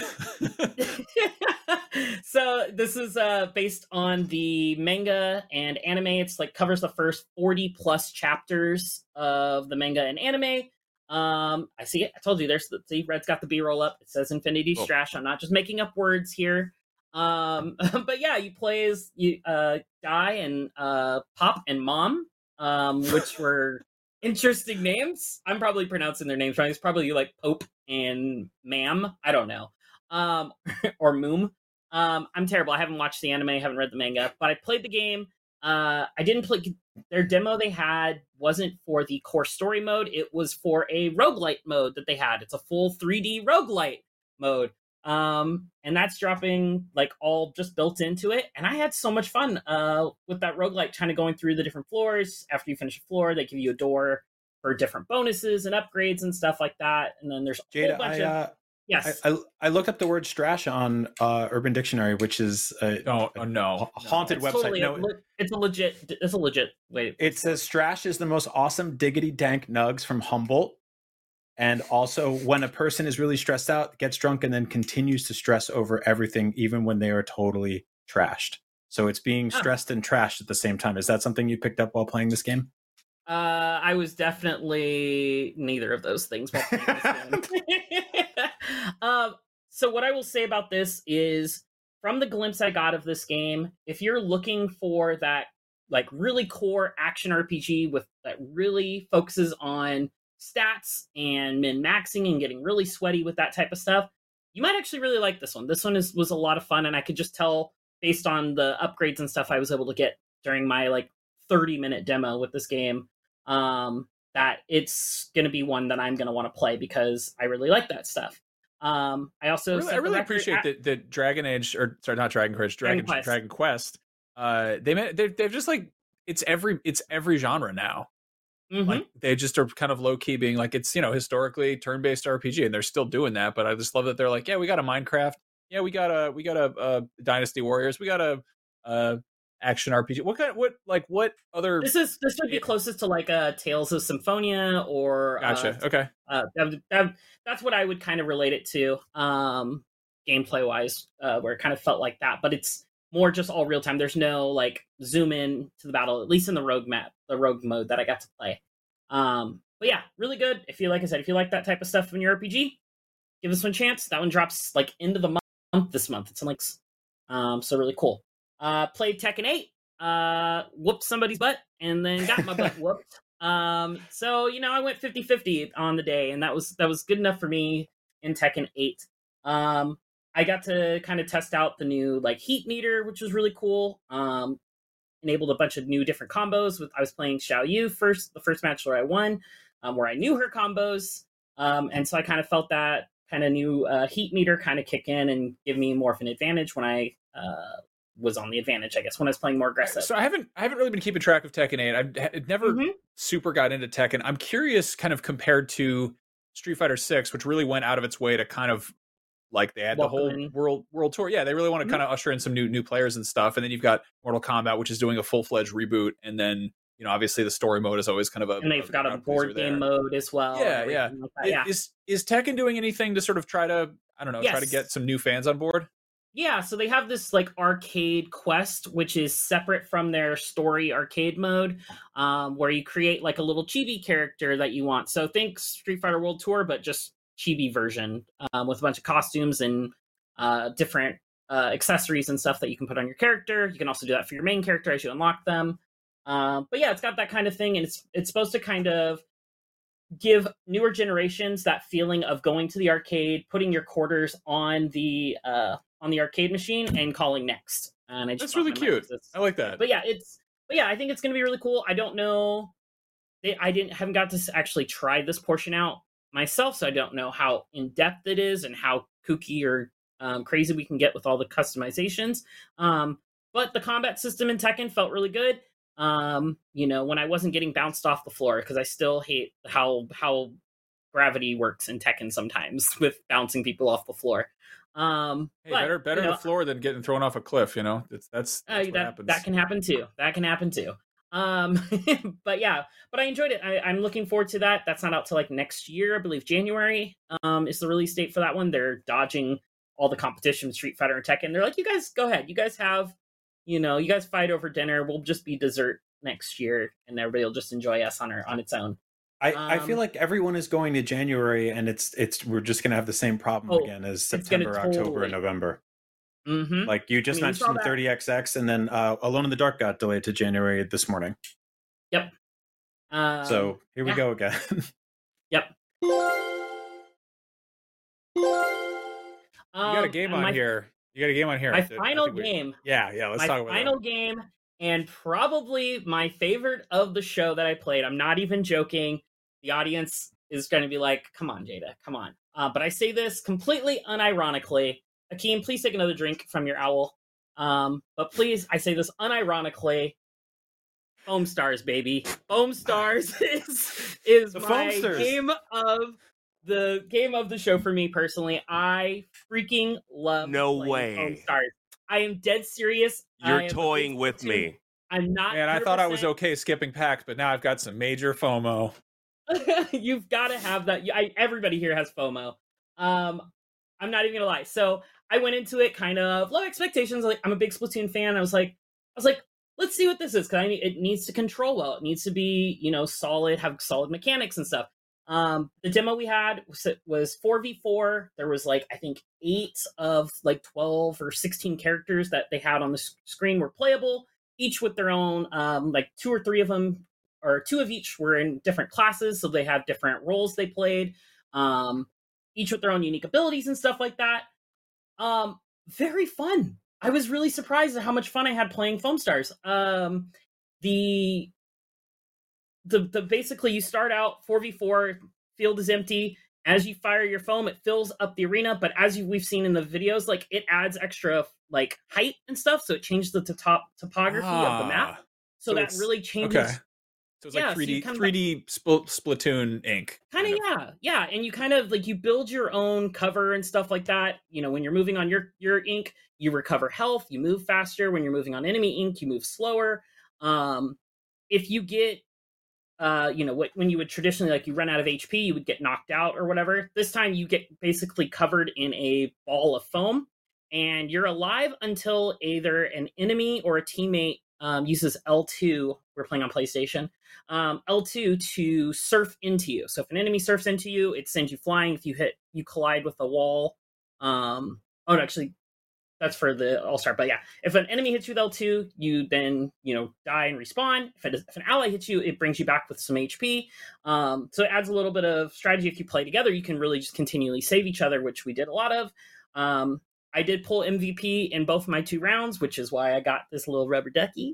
So this is based on the manga and anime. It's covers the first 40 plus chapters of the manga and anime. I see it. I told you see, Red's got the B-roll up. It says Infinity Strash. I'm not just making up words here. But yeah, you play as Dai and Pop and Mom, which were interesting names. I'm probably pronouncing their names wrong. It's probably Pope and Ma'am. I don't know. Or Moom. I'm terrible. I haven't watched the anime, haven't read the manga, but I played the game. I didn't play their demo they had wasn't for the core story mode. It was for a roguelite mode that they had. It's a full 3D roguelite mode. And that's dropping all just built into it. And I had so much fun with that roguelite, kind of going through the different floors. After you finish a floor, they give you a door for different bonuses and upgrades and stuff like that. And then there's a whole bunch of yes. I looked up the word Strash on Urban Dictionary, which is a haunted website. Totally it's a legit way. It says Strash is the most awesome diggity dank nugs from Humboldt. And also, when a person is really stressed out, gets drunk, and then continues to stress over everything, even when they are totally trashed. So it's being stressed and trashed at the same time. Is that something you picked up while playing this game? I was definitely neither of those things while playing this game. So what I will say about this is, from the glimpse I got of this game, if you're looking for that like really core action RPG that really focuses on stats and min-maxing and getting really sweaty with that type of stuff, you might actually really like this one. This one was a lot of fun, and I could just tell based on the upgrades and stuff I was able to get during my like 30-minute demo with this game, that it's going to be one that I'm going to want to play because I really like that stuff. I also I really appreciate that Dragon Age, or sorry, not Dragon Age, Dragon Quest. They've just like it's every genre now. Mm-hmm. Like they just are kind of low key being like, it's, you know, historically turn-based RPG, and they're still doing that. But I just love that they're like, yeah, we got a Minecraft, yeah, we got a Dynasty Warriors, we got a action RPG. What other? This would be closest to like a Tales of Symphonia or gotcha. Okay, that's what I would kind of relate it to, gameplay wise, where it kind of felt like that, but it's more just all real time. There's no like zoom in to the battle, at least in the rogue mode that I got to play. But yeah, really good. If you like that type of stuff in your RPG, give this one a chance. That one drops like end of the month this month. It's in like so really cool. Played Tekken 8, whooped somebody's butt, and then got my butt whooped. So, you know, I went 50-50 on the day, and that was good enough for me in Tekken 8. I got to kind of test out the new like heat meter, which was really cool. Enabled a bunch of new different combos. I was playing Xiao Yu the first match where I won, where I knew her combos. And so I kind of felt that kind of new heat meter kind of kick in and give me more of an advantage when I was on the advantage, I guess, when I was playing more aggressive. So I haven't really been keeping track of Tekken 8. I've never super got into Tekken. I'm curious, kind of compared to Street Fighter 6, which really went out of its way to kind of like they had the whole world tour. Yeah, they really want to kind of usher in some new players and stuff. And then you've got Mortal Kombat, which is doing a full-fledged reboot. And then, you know, obviously the story mode is always kind of and they've got a board game mode as well. Yeah. Like Is Tekken doing anything to sort of try to, I don't know, try to get some new fans on board? Yeah, so they have this like arcade quest, which is separate from their story arcade mode, where you create like a little chibi character that you want. So think Street Fighter World Tour, but just chibi version, with a bunch of costumes and different accessories and stuff that you can put on your character. You can also do that for your main character as you unlock them. But yeah, it's got that kind of thing, and it's supposed to kind of give newer generations that feeling of going to the arcade, putting your quarters on the arcade machine and calling next. And that's really cute. I like that. But yeah, I think it's going to be really cool. I don't know. Haven't got to actually try this portion out myself, so I don't know how in depth it is and how kooky or crazy we can get with all the customizations. But the combat system in Tekken felt really good. You know, when I wasn't getting bounced off the floor, because I still hate how gravity works in Tekken sometimes with bouncing people off the floor. Hey, better the floor than getting thrown off a cliff, you know. That's what happens. That can happen too. But I enjoyed it. I'm looking forward to that. That's not out till like next year, I believe January is the release date for that one. They're dodging all the competition with Street Fighter and Tekken. They're like, you guys go ahead. You guys have, you guys fight over dinner. We'll just be dessert next year, and everybody will just enjoy us on its own. I feel like everyone is going to January, and we're just going to have the same problem again as September, October, and November. Mm-hmm. Like you just mentioned 30XX, and then Alone in the Dark got delayed to January this morning. Yep. So here we go again. Yep. You got a game on here. My final game. Yeah. Let's talk about my final game, and probably my favorite of the show that I played. I'm not even joking. The audience is going to be like, "Come on, Jada, come on." But I say this completely unironically. Akeem, please take another drink from your owl. But please, I say this unironically. Foam Stars, baby. Foam Stars is my game of the show for me personally. I freaking love Foam Stars. I am dead serious. You're toying with me. I'm not. Man, I thought I was okay skipping packs, but now I've got some major FOMO. You've got to have that. Everybody here has FOMO. I'm not even gonna lie. So I went into it kind of low expectations. Like, I'm a big Splatoon fan. I was like, let's see what this is, because it needs to control well. It needs to be, solid, have solid mechanics and stuff. The demo we had was 4v4. There was I think 8 of 12 or 16 characters that they had on the screen were playable, each with their own, 2 or 3 of them, or 2 of each were in different classes. So they have different roles they played, each with their own unique abilities and stuff like that. Very fun. I was really surprised at how much fun I had playing Foam Stars. The basically you start out 4v4, field is empty. As you fire your foam, it fills up the arena, but as we've seen in the videos, it adds extra height and stuff, so it changes the topography of the map. So that really changes. Okay. So it's 3D Splatoon Inc. Kind of, yeah. And you kind of you build your own cover and stuff like that. When you're moving on your ink, you recover health, you move faster. When you're moving on enemy ink, you move slower. If you get, when you would traditionally, you run out of HP, you would get knocked out or whatever. This time you get basically covered in a ball of foam, and you're alive until either an enemy or a teammate uses L2. We're playing on PlayStation. L2 to surf into you. So if an enemy surfs into you, it sends you flying. If you collide with a wall. Actually, that's for the All-Star. But yeah, if an enemy hits you with L2, you then, die and respawn. If an ally hits you, it brings you back with some HP. So it adds a little bit of strategy. If you play together, you can really just continually save each other, which we did a lot of. I did pull MVP in both my 2 rounds, which is why I got this little rubber ducky.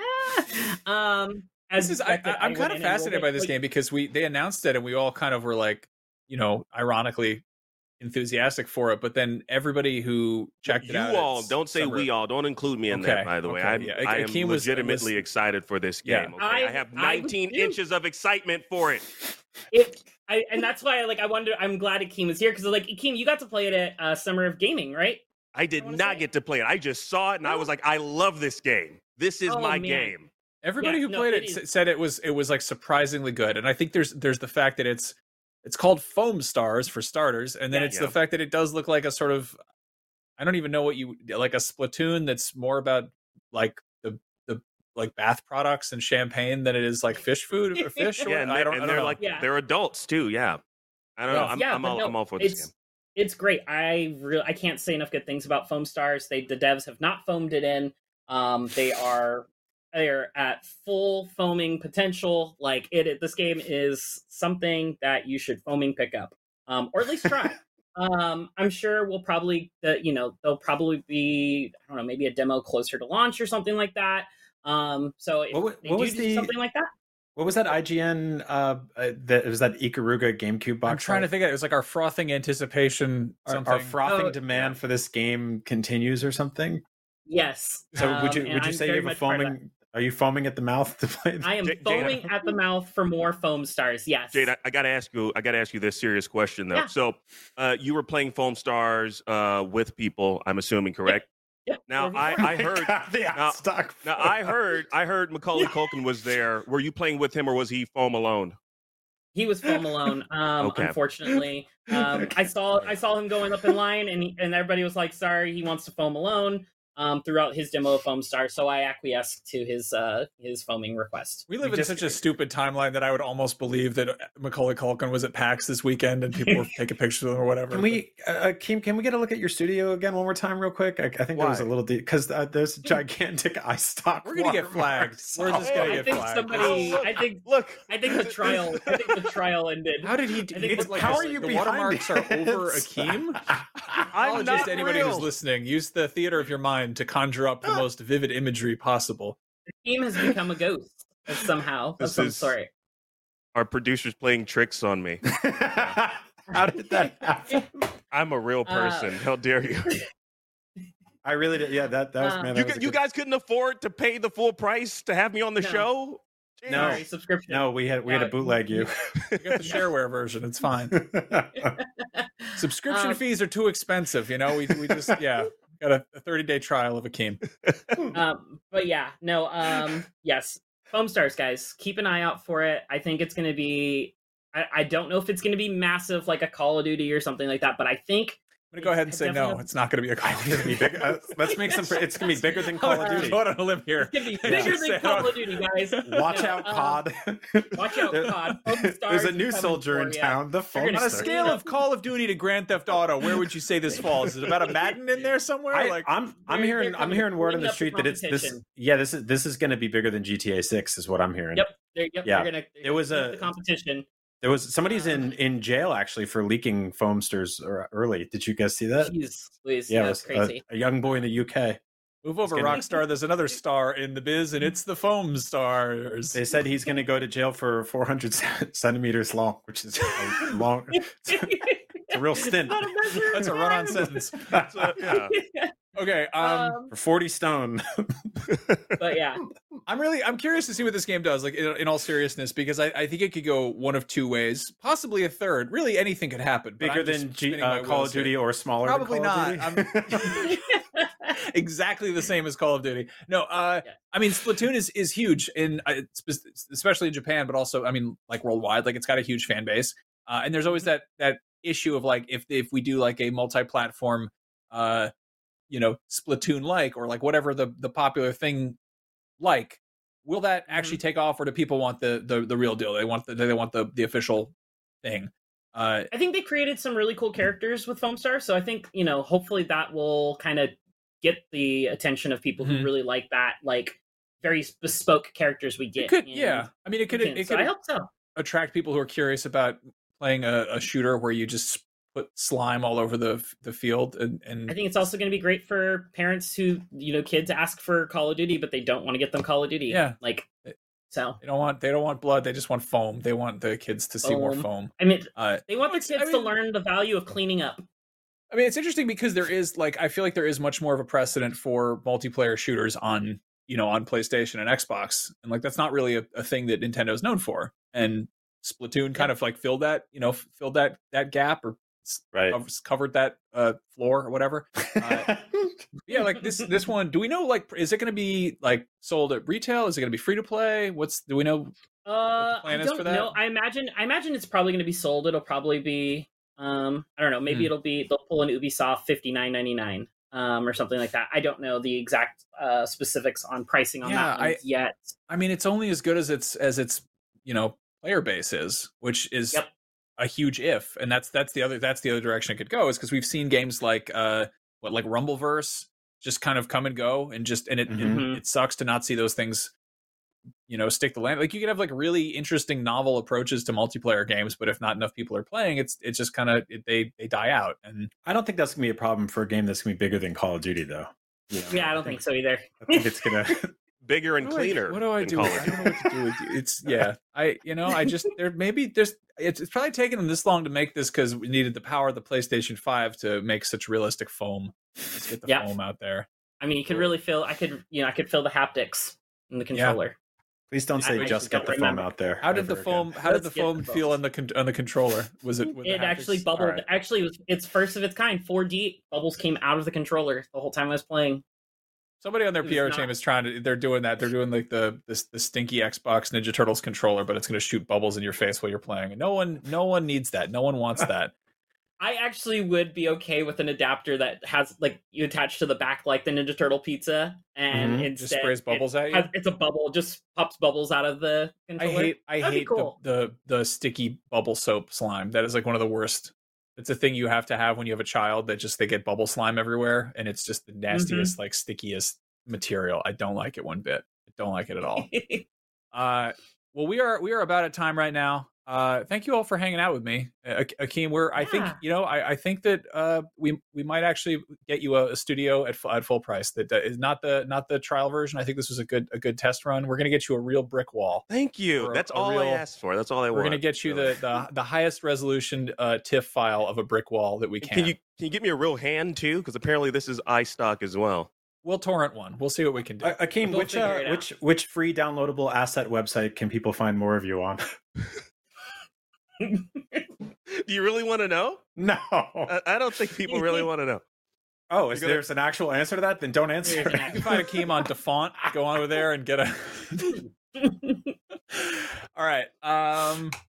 I'm kind of fascinated by this game because they announced it and we all kind of were ironically enthusiastic for it, but then everybody who checked it out, you all don't say we all, don't include me in that, by the way. I am legitimately excited for this game. Yeah. I have 19 inches of excitement for it. And that's why I'm glad Akeem was here, because Akeem, you got to play it at Summer of Gaming, right? I did not get to play it. I just saw it and I was like, I love this game. This is my game. Everybody who played it said it was surprisingly good, and I think there's the fact that it's called Foam Stars for starters, and then the fact that it does look like a sort of, I don't even know what you like, a Splatoon that's more about the bath products and champagne than it is fish food or fish. They're adults too. Yeah, I don't know. I'm all for this game. It's great. I can't say enough good things about Foam Stars. The devs have not foamed it in. They are at full foaming potential. This game is something that you should foaming pick up, or at least try. I'm sure we'll probably, there'll probably be, I don't know, maybe a demo closer to launch or something like that. So if what was do something like that. What was that IGN? That was that Ikaruga GameCube box. I'm trying to think of it. It was our frothing anticipation. Our frothing demand for this game continues or something. Yes. So would you say you have a foaming? Are you foaming at the mouth to play? I am foaming at the mouth for more Foam Stars. Yes. Jade, I gotta ask you this serious question though. Yeah. So, you were playing Foam Stars with people, I'm assuming, correct? Yeah. Now I heard Macaulay Culkin was there. Were you playing with him or was he foam alone? He was foam alone. Unfortunately, I saw him going up in line, and everybody was like, "Sorry, he wants to foam alone." Throughout his demo of Foam Star, so I acquiesced to his foaming request. We live in such a stupid timeline that I would almost believe that Macaulay Culkin was at PAX this weekend and people were taking pictures of him or whatever. Can we, can we get a look at your studio again one more time real quick? I think there was a little because there's a gigantic ice stock. We're gonna get flagged. We're just gonna get flagged. I think the trial ended. How did he? How are you? The watermarks are over Akeem. I'm not to anybody who's listening. Use the theater of your mind to conjure up the most vivid imagery possible. The team has become a ghost somehow of some sort. Our producer's playing tricks on me. How did that happen? I'm a real person. How dare you? I really did. Yeah, that was man. You guys couldn't afford to pay the full price to have me on the show? Jeez. No subscription. No, we had to bootleg you. You got the shareware version. It's fine. Subscription fees are too expensive. We just got a 30-day trial of Akeem. But yeah, no. Yes, Foam Stars, guys, keep an eye out for it. I think it's going to be. I don't know if it's going to be massive like a Call of Duty or something like that, but I think I'm gonna go ahead and say no. It's not gonna be a Call of Duty. Let's make some. It's gonna be bigger than Call of Duty. Go on a limb here. It's gonna be bigger than Call of Duty, guys. Watch out, COD. Watch out, COD. There's a new soldier in town. The phone. On a scale of Call of Duty to Grand Theft Auto, where would you say this falls? Is it about a Madden in there somewhere? I'm hearing word on the street that it's this. Yeah, this is going to be bigger than GTA 6, is what I'm hearing. Yep. Yeah. It was the competition. There was somebody's in jail actually for leaking foamsters early. Did you guys see that? Jeez, please. Yeah, that's crazy. A young boy in the UK. Move over, Rockstar. There's another star in the biz, and it's the Foam Stars. They said he's going to go to jail for 400 centimeters long, which is a long. It's a real stint. That's a run-on sentence. Yeah. Okay. For 40 stone. But yeah, I'm curious to see what this game does. Like in all seriousness, because I think it could go one of two ways, possibly a third. Really, anything could happen. Bigger than Call of Duty or smaller? Probably than Call not. Of Duty? Exactly the same as Call of Duty. No, I mean Splatoon is huge especially in Japan, but also I mean like worldwide. Like it's got a huge fan base, and there's always that issue of like if we do like a multi-platform, Splatoon like or like whatever the popular thing like, will that actually take off, or do people want the real deal? They want the official thing. I think they created some really cool characters with Foamstar, so I think hopefully that will kind of get the attention of people who really like that, like very bespoke characters we get. It could, yeah. I mean, it could. I hope so. Attract people who are curious about playing a shooter where you just put slime all over the field, and I think it's also going to be great for parents who kids ask for Call of Duty, but they don't want to get them Call of Duty. Yeah, so they don't want blood. They just want foam. They want the kids to see more foam. I mean, they want the kids to learn the value of cleaning up. I mean, it's interesting because there is I feel like there is much more of a precedent for multiplayer shooters on PlayStation and Xbox, and that's not really a thing that Nintendo's known for. And Splatoon kind of filled that gap, or covered that floor or whatever. Yeah, this one. Do we know is it going to be sold at retail? Is it going to be free to play? Do we know? What the plan is for that? I imagine it's probably going to be sold. It'll probably be. I don't know. Maybe it'll be they'll pull an Ubisoft $59.99 or something like that. I don't know the exact specifics on pricing on that one yet. I mean, it's only as good as its player base is, which is a huge if, and that's the other direction it could go, is because we've seen games like Rumbleverse just kind of come and go, and it sucks to not see those things stick the land. You could have really interesting novel approaches to multiplayer games, but if not enough people are playing, it's just kind of they die out. And I don't think that's gonna be a problem for a game that's gonna be bigger than Call of Duty, though. Yeah, I don't think so either. I think it's gonna bigger and cleaner. What do I do? I don't know what to do with you. It's it's probably taken them this long to make this because we needed the power of the PlayStation 5 to make such realistic foam. Let's get the foam out there. I mean, you could really feel. I could feel the haptics in the controller. Yeah. Please don't say just get the foam out there. How did the foam feel on the controller? Was it? It actually bubbled. Right. Actually, it's first of its kind. 4D bubbles came out of the controller the whole time I was playing. Somebody on their PR team is trying to. They're doing that. They're doing the stinky Xbox Ninja Turtles controller, but it's going to shoot bubbles in your face while you're playing. And no one needs that. No one wants that. I actually would be okay with an adapter that has you attach to the back like the Ninja Turtle pizza, and instead just sprays bubbles at you. It's a bubble, just pops bubbles out of the controller. I hate the sticky bubble soap slime. That is one of the worst. It's a thing you have to have when you have a child that they get bubble slime everywhere, and it's just the nastiest, stickiest material. I don't like it one bit. I don't like it at all. Well, we are about at time right now. Thank you all for hanging out with me, Akeem. I think that we might actually get you a studio at full price. That is not the trial version. I think this was a good test run. We're gonna get you a real brick wall. Thank you. That's all I asked for. That's all I want. We're gonna get you the highest resolution TIFF file of a brick wall that we can. Can you get me a real hand too? Because apparently this is iStock as well. We'll torrent one. We'll see what we can do. Akeem, which free downloadable asset website can people find more of you on? Do you really want to know? No, I don't think people really want to know. Oh, there's an actual answer to that? Then don't answer. You can find Akeem on Defont. Go on over there and get a. All right.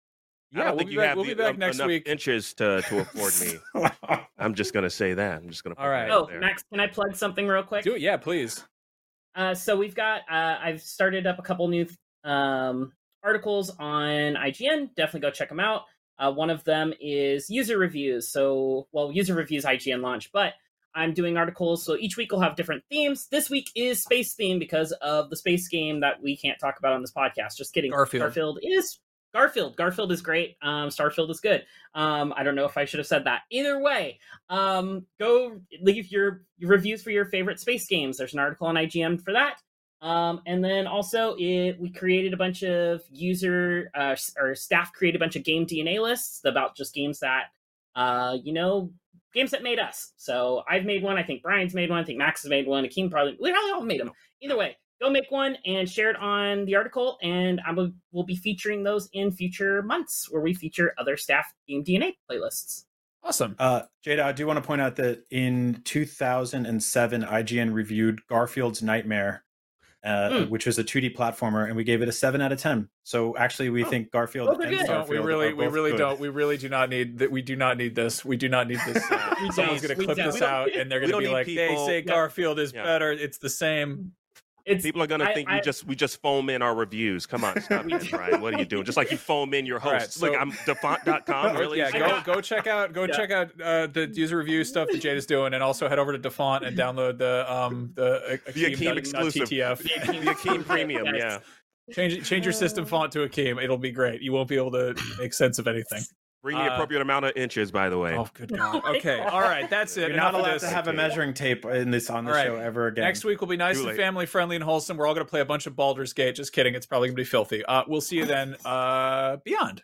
Yeah, I don't we'll think be you back- have we'll be back next enough week. inches to afford me. I'm just gonna say that. I'm just gonna. Put All right. that out Oh, there. Max, can I plug something real quick? Do it. Yeah, please. So we've got I've started up a couple new articles on IGN. Definitely go check them out. One of them is user reviews. So, user reviews IGN launch, but I'm doing articles. So each week we'll have different themes. This week is space theme because of the space game that we can't talk about on this podcast. Just kidding. Garfield is great. Starfield is good. I don't know if I should have said that. Either way, go leave your reviews for your favorite space games. There's an article on IGN for that. And then also we created a bunch of or staff created a bunch of game DNA lists about just games that, games that made us. So I've made one. I think Brian's made one. I think Max has made one. Akeem we all made them. Either way, go make one and share it on the article. And we'll be featuring those in future months where we feature other staff game DNA playlists. Awesome. Jada, I do want to point out that in 2007, IGN reviewed Garfield's Nightmare, which was a 2D platformer, and we gave it a 7 out of 10. So actually, we think Garfield and Starfield we are both really good. don't. We really do not need that. We do not need this. We do not need this. Someone's going to clip this out, and they're going to be like, "They say Garfield is better. It's the same." People are going to think we just foam in our reviews. Come on, stop it, Brian. What are you doing? Just like you foam in your hosts. Right, so, look, I'm Defont.com. Really? Yeah, go check out the user review stuff that Jade is doing, and also head over to Defont and download the Akeem exclusive, TTF. the Akeem Premium. Yeah, change your system font to Akeem. It'll be great. You won't be able to make sense of anything. Bring the appropriate amount of inches, by the way. Oh, good God. Okay. All right. That's it. You're not allowed to have a measuring tape on the show ever again. Next week will be nice and family friendly and wholesome. We're all going to play a bunch of Baldur's Gate. Just kidding. It's probably going to be filthy. We'll see you then. Beyond.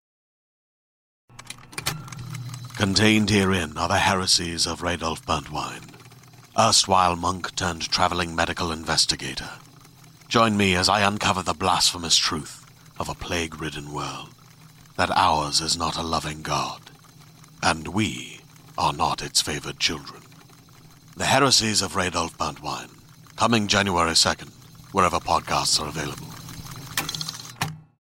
Contained herein are the heresies of Radolf Burntwine, erstwhile monk turned traveling medical investigator. Join me as I uncover the blasphemous truth of a plague-ridden world. That ours is not a loving God, and we are not its favored children. The Heresies of Radolf Burntwine, coming January 2nd, wherever podcasts are available.